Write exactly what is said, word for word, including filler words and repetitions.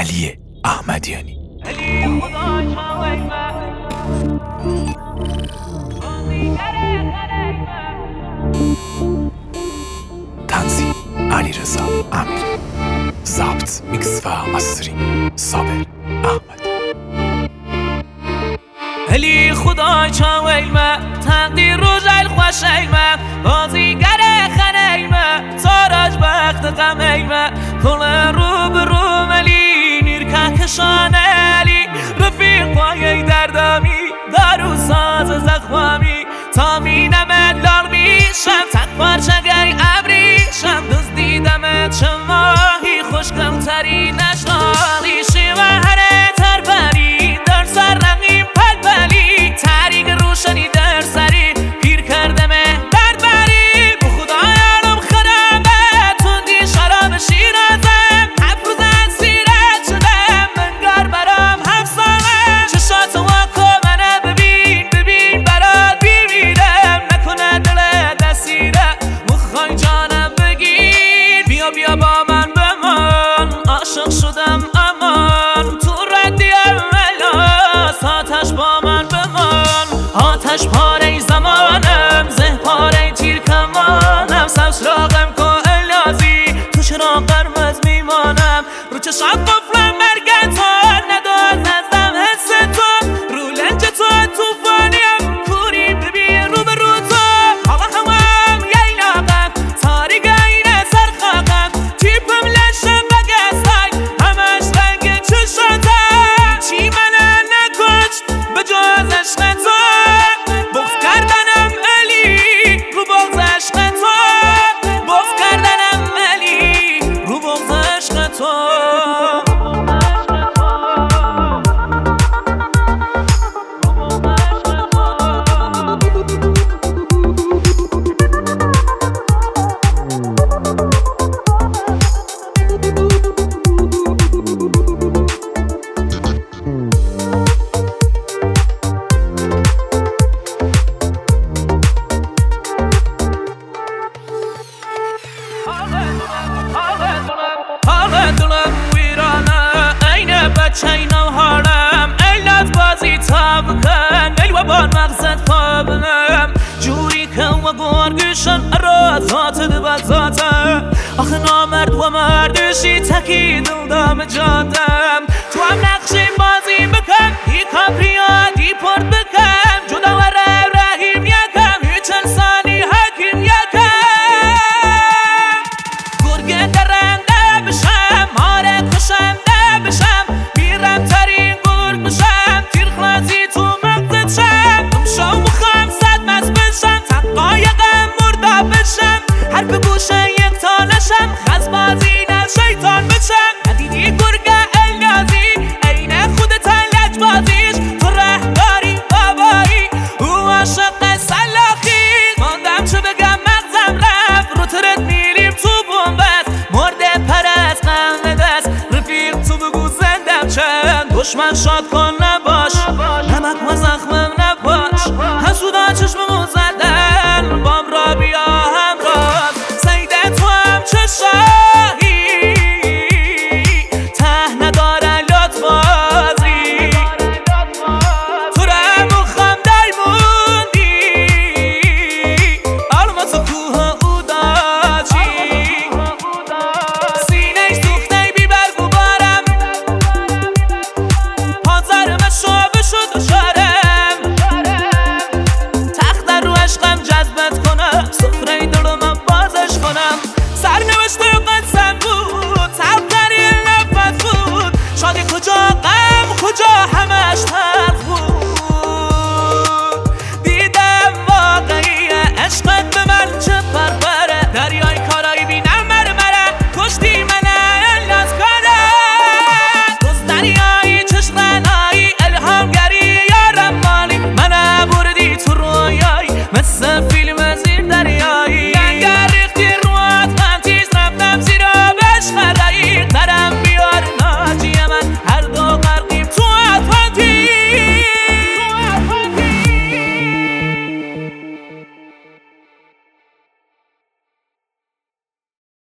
علی احمدیانی. تنظیم علیرضا امیری. ضبط، میکس و مسترینگ صابر احمدی. هلی خدای چاویلمه تقدیر رو جل خوشیلمه بازیگر خنیلمه تاراج بخت قمیلمه کل رو برو ملی نیرکه کشانلی رفیق پایه دردامی دارو ساز زخوامی تا مینمت لال میشم تک پارچه گی ابریشم دوست دیدمت چه ماهی خوشگم تری نشنالی شیوه هره تر بری در سر رقیم پل بلی تریق روشنی در سری پیر کردمه درد بری به خدا یارم خرمه توندی شراب شیرازم هفت روز سیرت شدم منگار برام همسامه چشات واکو منه ببین ببین برات بیمیرم نکنه دل دستیره مخوای جانم بگیر بیا بیا با من بمان عاشق شدم امان تو ردی اولاس آتش با من بمان آتش پاره زمانم زه پاره تیر کمانم سبز راقم که الازی تو چرا قرمز میمانم رو چشات قفلم مرگ تو نداد نزدم حس تو رو لنج تو توفانیم کوری ببین رو به رو تو هوا هوام ییلاقم تاریک اینه سرخاقم تیپم لشم بگستای همش رنگ چشاتم چی منه نکشت به جز عشق تو بغض کردنم علی رو بغض عشق تو بغض کردنم علی رو بغض عشق تو حال دلم ویرانه اینه بچه اینو حالم علت بازی تا بکن ای و بار مقصد خوابنم جوری که و گرگشن را ذات دو ذاته آخه نامرد و مردشی تکی دل دام جادم تو هم نقشی بازی بکن ای کاپریا دی پرد بکن جدا و رو رحیم یکم هیچ انسانی حکیم یکم گرگه درنده بشم ماره کشنده بشم میرم ترین گرگ بشم تیر خلازی تو مغزت شم امشو مخوام صد مز بشم تقایقم مردا بشم حرف گوشه یک تا نشم خزبازی نه شیطان بشم ندیدی گرگه النازی اینه خودت لج بازیش تو رهداری بابایی او عاشق سلاخی ماندم چه بگم مغزم رفت رو ترت میلیم تو بومبست مرده پرست قهنه دست رفیق تو بگو زندم چند دشمن شاد کن نباش نمک و زخمم نباش حسودا چشممو زد